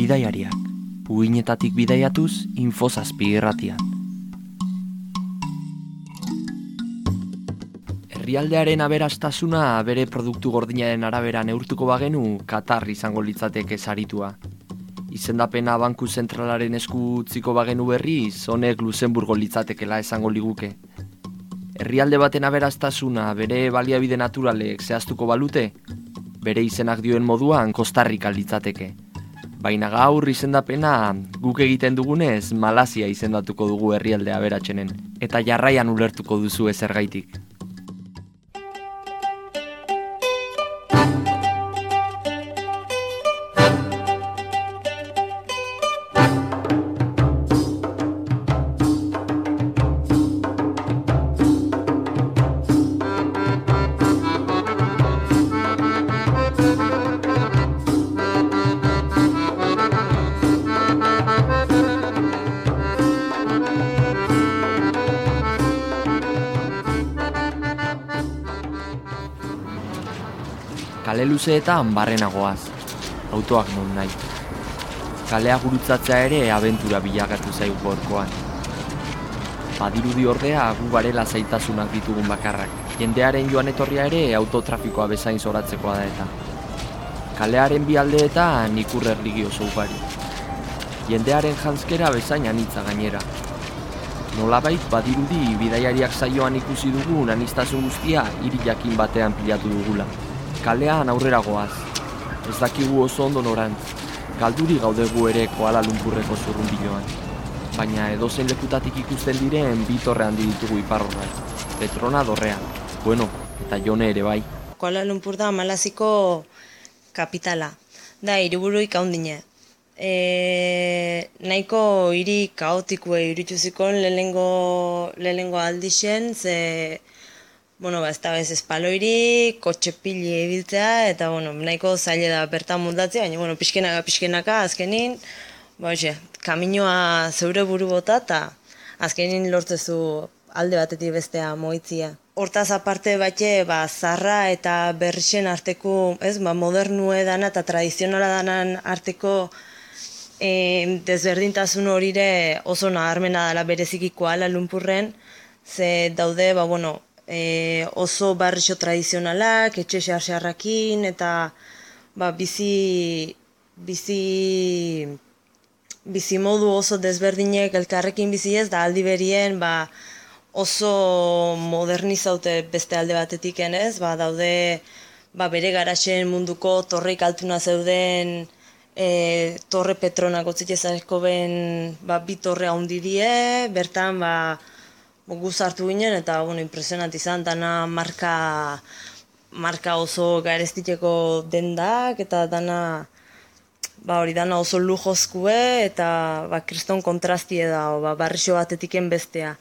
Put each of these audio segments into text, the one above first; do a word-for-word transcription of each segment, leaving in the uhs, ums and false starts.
Bidaiariak, uginetatik bidaiatuz, Infozazpi irratian. Herrialdearen aberastasuna bere produktu gordinaren arabera neurtuko bagenu, Katar izango litzateke saritua. Izendapena Banku Zentralaren esku utziko bagenu berriz, honek Luxemburgo litzatekela esango liguke. Herrialde baten aberastasuna bere baliabide naturalek zehaztuko balute, bere izenak dioen moduan Costa Rica litzateke. Baina gaur izendapena guk egiten dugunez Malazia izendatuko dugu herrialde aberatsenen, eta jarraian ulertuko duzu zergaitik. Kale luzeetan barrenagoaz, autoak non nahi. Kalea gurutzatzea ere abentura bilakatu zaigu gorkoan. Badirudi ordea gu garela zaitasunak ditugun bakarrak. Jendearen joan etorria ere autotrafikoa bezain zoratzekoa da eta. Kalearen bi aldeetan ikur erligi oso ugari. Jendearen janzkera bezain anitza gainera. Nolabait badirudi bidaiariak saioan ikusi dugun aniztasun guztia hiri jakin batean pilatu dugula. Kalean aurrera goaz, ez dakigu oso ondo norantz, galduri gaudegu ere Kuala Lumpurreko zurrunbiloan. Baina edozein lekutatik ikusten diren bi torre handi ditugu iparrorrak, Petrona dorrea, bueno, eta Jone ere bai. Kuala Lumpur da Malaziko kapitala, da hiriburuik handine. E, nahiko hiri kaotikue irutuzikon lehengo, lehengo aldixen, ze... Bueno, ba, ez da bez espaloiri, kotxe pili ebiltzea, eta, bueno, nahiko zaila da bertan moldatzea, baina, bueno, pixkenaka, pixkenaka, azkenin, ba, hoxe, kaminoa zeure buru bota, eta azkenin lortzezu alde batetik bestea moitzia. Hortaz aparte batxe, ba, zarra eta berrixen arteko, ez, ba, modernue dana eta tradizionala danan arteko e, desberdintasun horire oso naharmena dela bereziki Kuala Lumpurren, ze daude, ba, bueno, E, oso barrixo tradizionalak, etxe xarxarrakin, eta ba, bizi, bizi, bizi modu oso desberdinek elkarrekin bizi ez, da aldi berien ba, oso modernizaute beste alde batetik ez, ba, daude ba, bere garaxen munduko torreik altuna zeuden e, torre Petronak otzitezareko ben ba, bi torre handi die, bertan ba, guz hartu ginen, eta bueno, impresionant izan, dana marka, marka oso garestiteko dendak, eta dana, ba, hori dana oso lujozkue, eta ba, kriston kontrastie da, ba, barrixo batetiken bestea.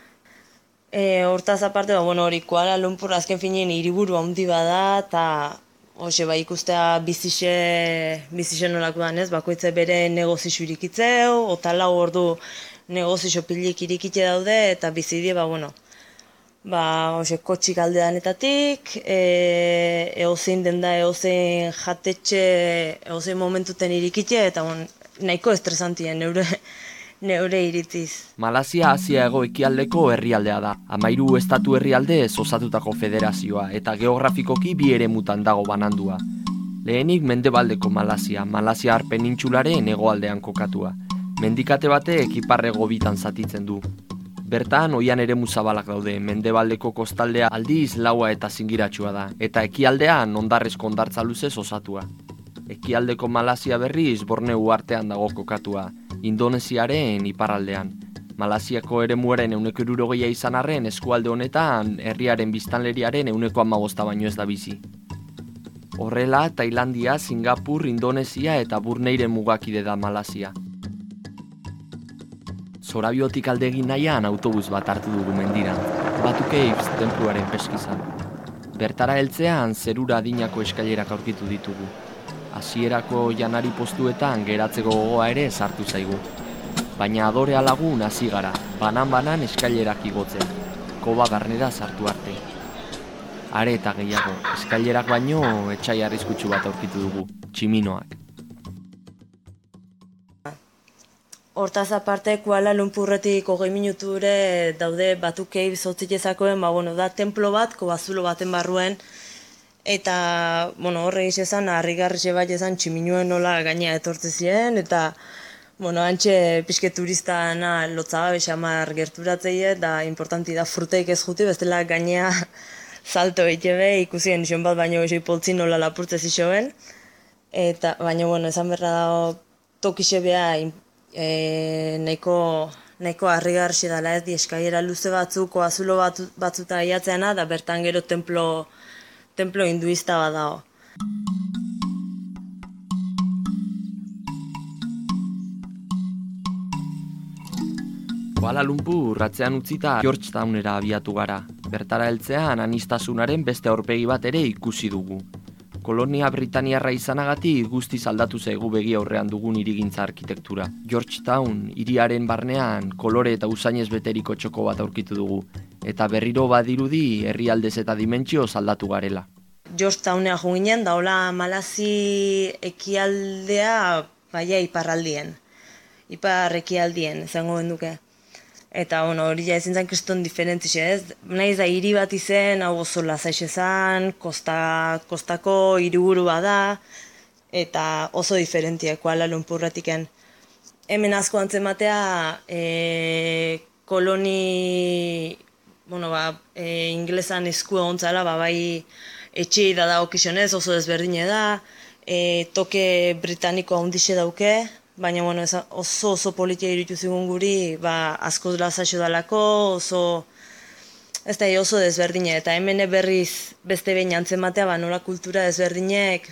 E, hortaz aparte, ba, bueno, hori Kuala Lumpur azken finien hiriburu handi bada, eta hoxe, ba, ikustea bizixe, bizixe nolako dan ez, bakoitze bere negozio irikitzeu, eta lau ordu negozio pilik irikitze daude, eta bizidie, ba, bueno, ba, hoxe, kotxik alde danetatik, e, eozein denda, eozein jatetxe, eozein momentuten irikitze, eta bon, nahiko estresantien neure, neure iritziz. Malazia Asia hego ekialdeko herrialdea da, hamairu estatu herrialde osatutako federazioa, eta geografikoki bi eremutan dago banandua. Lehenik mendebaldeko Malazia, Malaziar penintsularen hegoaldean kokatua. Mendikate batek iparrego bitan zatitzen du. Bertan oian eremu zabalak daude, mendebaldeko kostaldea aldiz laua eta zingiratsua da, eta ekialdean hondarrezko hondartza luzez osatua. Ekialdeko Malazia berriz Borneo artean dago kokatua, Indonesiaren iparraldean. Malaziako eremuaren ehuneko hirurogeia izan arren eskualde honetan herriaren biztanleriaren ehuneko hamabosta baino ez da bizi. Horrela, Tailandia, Singapur, Indonesia eta Bruneiren mugakide da Malazia. Zorabiotik alde egin nahian autobus bat hartu dugu mendiran, Batu Caves tenpluaren peskizan. Bertara heltzean zerura adinako eskailerak aurkitu ditugu. Hasierako janari postuetan geratzeko gogoa ere sartu zaigu. Baina adorea lagun hasi gara, banan-banan eskailerak igotzen, koba barnera sartu arte. Are eta gehiago, eskailerak baino etxai arriskutsu bat aurkitu dugu, tximinoak. Hortaz aparte, Kuala Lumpurretik hogei minuture daude Batu Cave zotzit ezakoen, ba, bueno, da templo bat, kobazulo baten barruen, eta, bueno, horre izan, harrigarri bat izan, tximinuen nola gaina etortze ziren, eta, bueno, antxe pixke turistana lotzaba bexamar gerturatzeie, da importanti da fruteik ez juti, bestela gainea salto eitebe, ikusien izan bat baino esoi poltzi nola lapurtze zixoen, eta, baina, bueno, esan berra dago, tokixe beha, E, nahiko, nahiko harrigarri dela ez di eskaiera luze batzuk, azulo batzu, batzuta aiatzeana, da bertan gero templo, templo hinduista bat dago. Kuala Lumpur ratzean utzita Georgetownera abiatu gara. Bertara heltzean anistasunaren beste aurpegi bat ere ikusi dugu. Kolonia Britaniarra izanagatik guztiz aldatu zaigu begi aurrean dugun hirigintza arkitektura. Georgetown hiriaren barnean kolore eta usainez beteriko txoko bat aurkitu dugu, eta berriro badirudi herrialdez eta dimentsioz aldatu garela. Georgetownea jo ginen, daola Malazi ekialdea baia iparraldien, ipar ekialdien, izango genduke. Eta, bueno, hori ja ezin zen kriston diferentzixe, ez? Naiz da hiri bat izen, hau oso lazaixe zen, kosta, kostako hiriburu bada, eta oso diferentia Kuala Lumpurratiken. Hemen asko antzematea, e, koloni, bueno, ba, e, inglesan esku egontzala, ba, bai etxei da daokizionez, oso desberdine da, e, toke britaniko handixe dauke, baina bueno, oso oso politia iruditu zigun guri, ba, asko lasaxo dalako, oso, ez da, oso desberdine, eta hemen berriz beste behin antzematea, ba, nola kultura desberdinek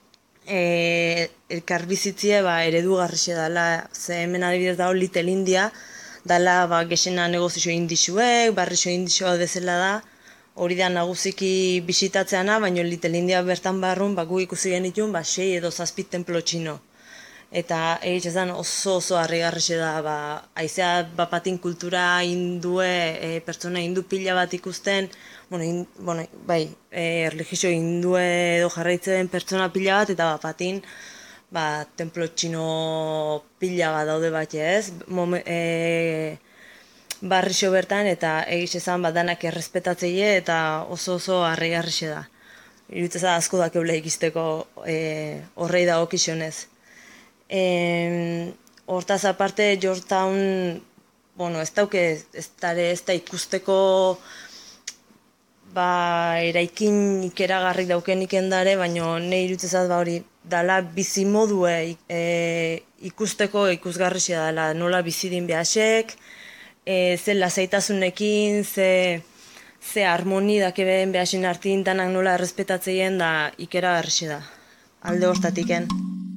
e, elkarbizitzie ba, eredugarrixe dela, ze hemen adibidez dago Little India, dala ba, gexena negozio indixuek, barrixo indixoa dezela da, hori da nagusiki bisitatzeana, baina Little India bertan barrun, ba, gu ikusi genitun, ba, sei edo zazpit templo txino. Eta egitxezan oso oso harrigarrixe da, ba, aizea bapatin kultura hindue, e, pertsona hindu pila bat ikusten, bueno, in, bueno bai, e, erligizio hindue edo jarraitzen pertsona pila bat, eta bapatin, ba, templo txino pila bat daude bat ez, Mome, e, barrixo bertan, eta egitxezan bat danak errespetatzeie, eta oso oso harrigarrixe da. Irutzeza asko da keula ikisteko e, horrei dago kixonez. E, hortaz aparte Georgetown, bueno, ez dauke, ez dare, ez da ikusteko ba, eraikin ikeragarrik dauken ikendare, baina nahi irutzezat ba hori, dala bizimodue e, ikusteko ikusgarrixia dela, nola bizidin behasek, e, ze lasaitasunekin, ze, ze harmoni dake behen behasin artin danak nola errespetatzeien da ikeragarrixia da, alde hortatiken.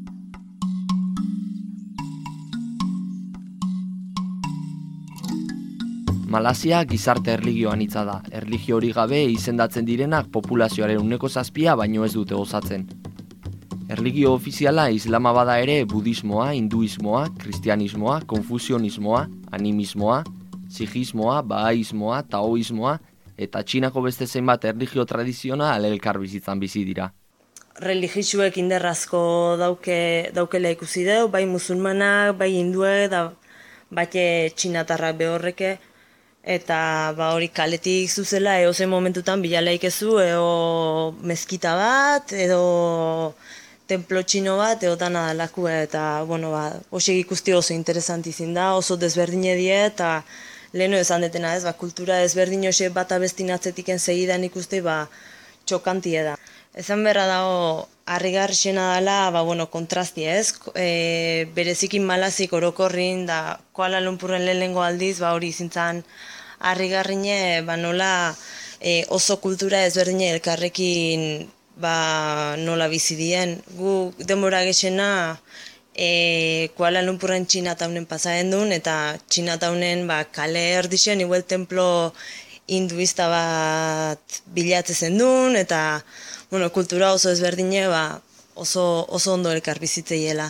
Malazia gizarte erligio anitza da. Erligio hori gabe izendatzen direnak populazioaren uneko zazpia baino ez dute osatzen. Erligio ofiziala islama bada ere budismoa, hinduismoa, kristianismoa, konfusionismoa, animismoa, sijismoa, bahaismoa, taoismoa eta Txinako beste zenbat erligio tradizional elkar bizitzan bizi dira. Religiosuek inderrazko dauke, daukela ikusi deu, bai musulmanak, bai hinduek, da bate txinatarrak behorreke, eta ba hori kaletik zuzela eo zen momentutan bilalaik ezu, eo mezkita bat, edo templo txino bat, eo dana dalakua, eta bueno, ba, hosek ikusti oso interesanti izin da, oso desberdine die, eta leheno esan detena ez, ba, kultura desberdin hose bat abestin atzetiken segidan ikusti, ba, txokantie da. Ezan berra dago, harrigarrixena dela, ba, bueno, kontrasti ez, e, berezikin Malazik orokorrin, da Kuala Lumpurren lehenengo aldiz, ba, hori izintzan harrigarrine, ba, nola e, oso kultura ezberdine elkarrekin ba, nola bizi dien. Gu denbora gexena e, Kuala Lumpurren Txinataunen pasaen duen, eta Txinataunen ba, kale erdixen, igual templo hinduista bat bilatzezen duen, eta bueno, kultura oso ezberdine ba, oso, oso ondo elkar bizitzeiela.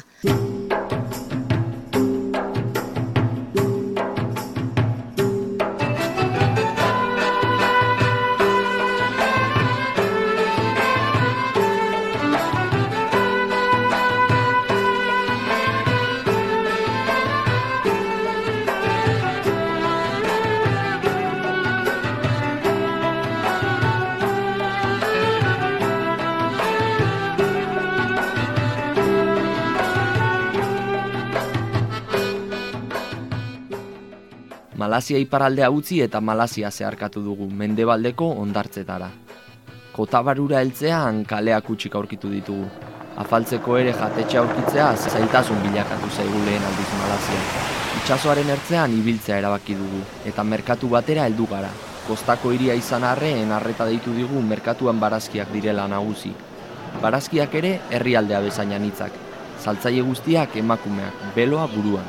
Malazia iparraldea utzi eta Malazia zeharkatu dugu mendebaldeko hondartzetara. Kotabarura heltzean kaleak utxik aurkitu ditugu. Afaltzeko ere jatetxe aurkitzea zailtasun bilakatu zaigu lehen aldiz Malazia. Itsasoaren ertzean ibiltzea erabaki dugu eta merkatu batera heldu gara. Kostako hiria izan arren arreta deitu digu merkatuan barazkiak direla nagusi. Barazkiak ere herrialdea bezain anitzak. Saltzaile guztiak emakumeak, beloa buruan.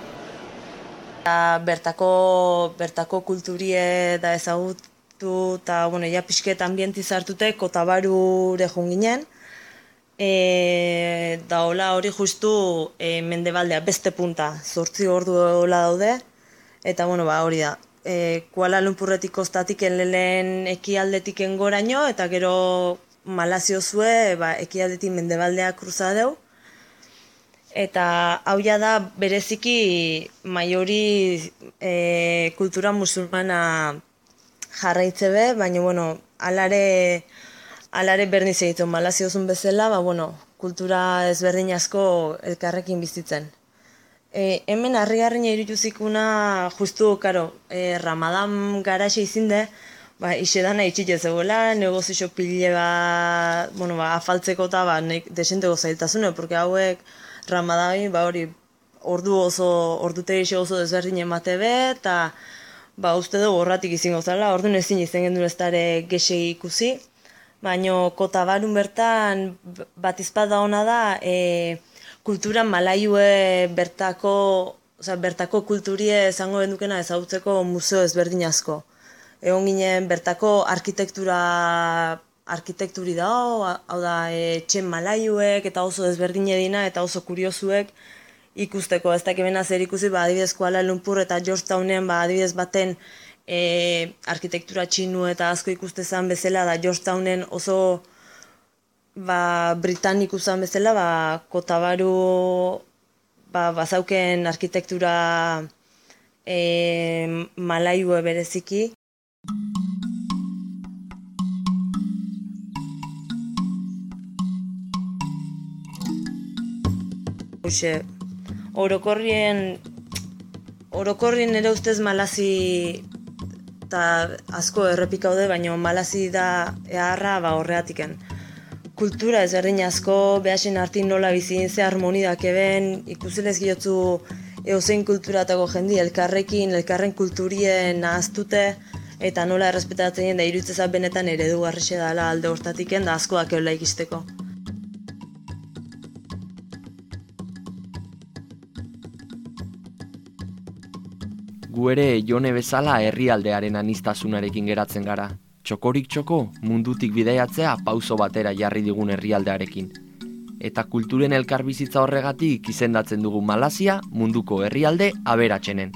Bertako, bertako kulturie da ezagutu eta bueno, ja pixket ambientiz hartute Kotabarure joan ginen. E, da hola hori justu e, mendebaldea beste punta, zortzi ordu hola daude. Eta bueno, ba, hori da. E, Kuala Lumpurretik kostatik lehen ekialdetik engoraino eta gero Malazio zue ba, ekialdetik mendebaldea kruza deu. Eta hau ja da bereziki maiori e, kultura musulmana jarraitze be, baina bueno, alare, alare berdin segitu Malaziozun bezala, ba, bueno, kultura ezberdin asko elkarrekin bizitzen. E, hemen harrigarrina irutuzikuna justu, karo, e, Ramadan garaxe izinde, ba, isedana itxite zegoela, negozio pile ba, bueno, ba, afaltzeko eta ba, desenteko zailtasune, porque hauek Ramadai, ba hori, ordu oso, ordutegi oso desberdin emate be, eta ba, uste dugu horratik izango zela, orduan ezin izan gendun ez dara gexegi ikusi. Baina Kotabarun bertan bat izpada ona da, e, kultura malaiue bertako, oza, bertako kulturie esango bendukena ezagutzeko museo ezberdin asko. Egon ginen bertako arkitektura arkitekturi da, hau da, e, txen malaiuek eta oso desberdin edina eta oso kuriosuek ikusteko. Ez dakimena zer ikusi, ba, adibidez Kuala Lumpur eta Georgetownen, ba, adibidez baten e, arkitektura txinu eta asko ikustezan bezala, da Georgetownen oso ba, britanik uzan bezala, ba, Kotabaru ba, bazauken arkitektura e, malaiue bereziki. Hoxe, orokorrien, orokorrien ere ustez Malazi eta asko errepikaude, baina Malazi da eharra ba, horreatiken. Kultura ezberdin asko, behasen artin nola bizin, ze harmonidak eben, ikusilez gehotzu eusein kulturatako jendi, elkarrekin, elkarren kulturien nahaztute, eta nola errespetatzen da irutzeza benetan eredu garrixe dela alde hortatiken, da asko dakeola ikisteko. Gu ere Jone bezala herrialdearen aniztasunarekin geratzen gara. Txokorik txoko, mundutik bidaiatzea pauso batera jarri digun herrialdearekin. Eta kulturen elkarbizitza horregatik izendatzen dugu Malazia munduko herrialde aberatsenen.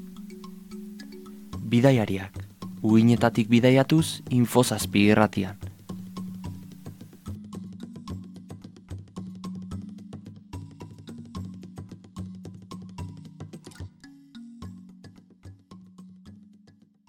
Bidaiariak, uinetatik bidaiatuz Infozazpi irratian.